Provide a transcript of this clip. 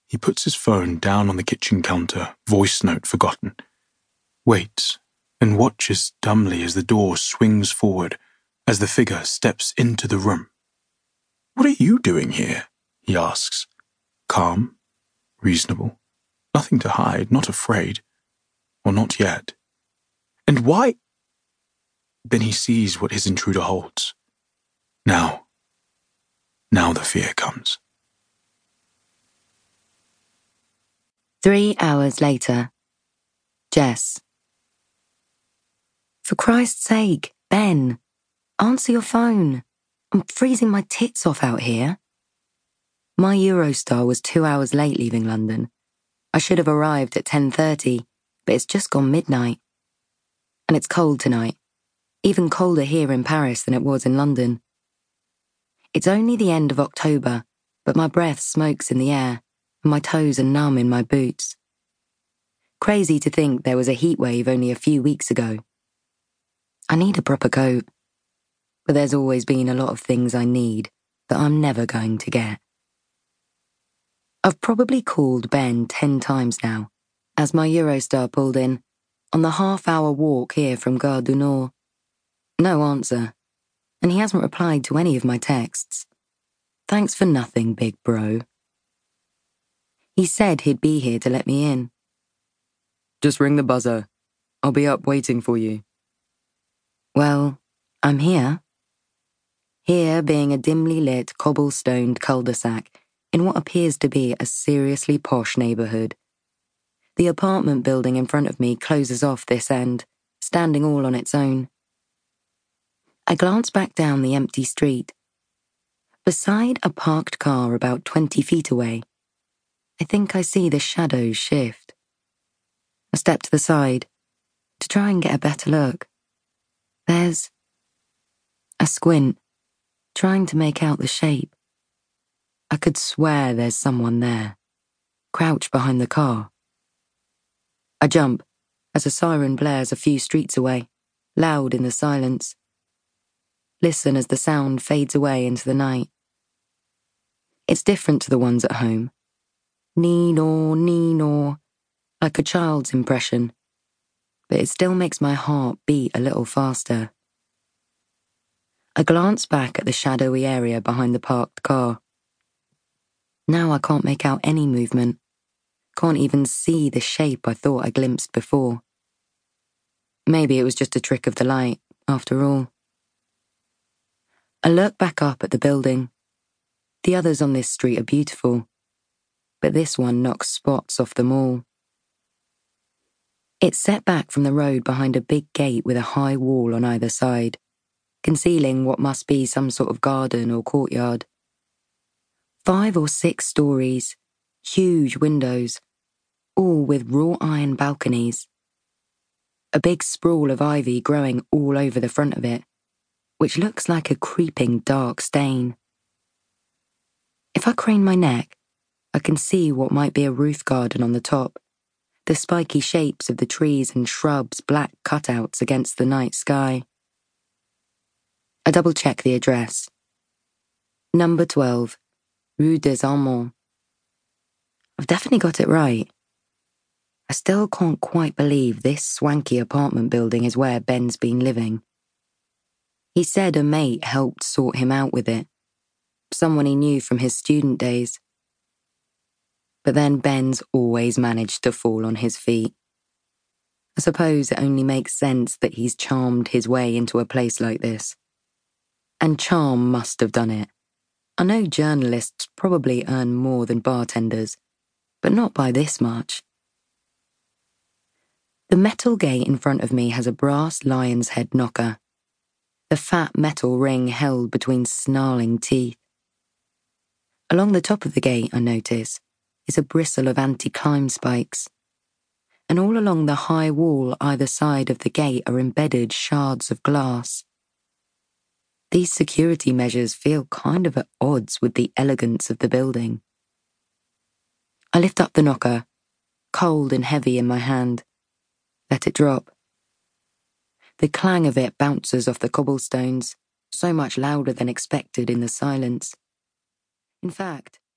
He puts his phone down on the kitchen counter, voice note forgotten. Waits and watches dumbly as the door swings forward, as the figure steps into the room. "What are you doing here?" he asks. Calm, reasonable, nothing to hide, not afraid. Or not yet. "And why—" Then he sees what his intruder holds. Now the fear comes. 3 hours later. Jess. For Christ's sake, Ben, answer your phone. I'm freezing my tits off out here. My Eurostar was 2 hours late leaving London. I should have arrived at 10:30, but it's just gone midnight. And it's cold tonight. Even colder here in Paris than it was in London. It's only the end of October, but my breath smokes in the air, and my toes are numb in my boots. Crazy to think there was a heat wave only a few weeks ago. I need a proper coat, but there's always been a lot of things I need that I'm never going to get. I've probably called Ben 10 times now, as my Eurostar pulled in, on the half-hour walk here from Gare du Nord. No answer, and he hasn't replied to any of my texts. Thanks for nothing, big bro. He said he'd be here to let me in. Just ring the buzzer. I'll be up waiting for you. Well, I'm here. Here being a dimly lit, cobblestoned cul-de-sac in what appears to be a seriously posh neighbourhood. The apartment building in front of me closes off this end, standing all on its own. I glance back down the empty street. Beside a parked car about 20 feet away, I think I see the shadows shift. I step to the side to try and get a better look. There's a squint, trying to make out the shape. I could swear there's someone there, crouched behind the car. I jump as a siren blares a few streets away, loud in the silence. Listen as the sound fades away into the night. It's different to the ones at home. Nee-naw, nee-naw, like a child's impression, but it still makes my heart beat a little faster. I glance back at the shadowy area behind the parked car. Now I can't make out any movement, can't even see the shape I thought I glimpsed before. Maybe it was just a trick of the light, after all. I look back up at the building. The others on this street are beautiful, but this one knocks spots off them all. It's set back from the road behind a big gate with a high wall on either side, concealing what must be some sort of garden or courtyard. 5 or 6 stories, huge windows, all with wrought iron balconies. A big sprawl of ivy growing all over the front of it, which looks like a creeping dark stain. If I crane my neck, I can see what might be a roof garden on the top, the spiky shapes of the trees and shrubs black cutouts against the night sky. I double-check the address. Number 12, Rue des Allemands. I've definitely got it right. I still can't quite believe this swanky apartment building is where Ben's been living. He said a mate helped sort him out with it, someone he knew from his student days. But then Ben's always managed to fall on his feet. I suppose it only makes sense that he's charmed his way into a place like this. And charm must have done it. I know journalists probably earn more than bartenders, but not by this much. The metal gate in front of me has a brass lion's head knocker, the fat metal ring held between snarling teeth. Along the top of the gate, I notice, is a bristle of anti-climb spikes, and all along the high wall either side of the gate are embedded shards of glass. These security measures feel kind of at odds with the elegance of the building. I lift up the knocker, cold and heavy in my hand. Let it drop. The clang of it bounces off the cobblestones, so much louder than expected in the silence. In fact,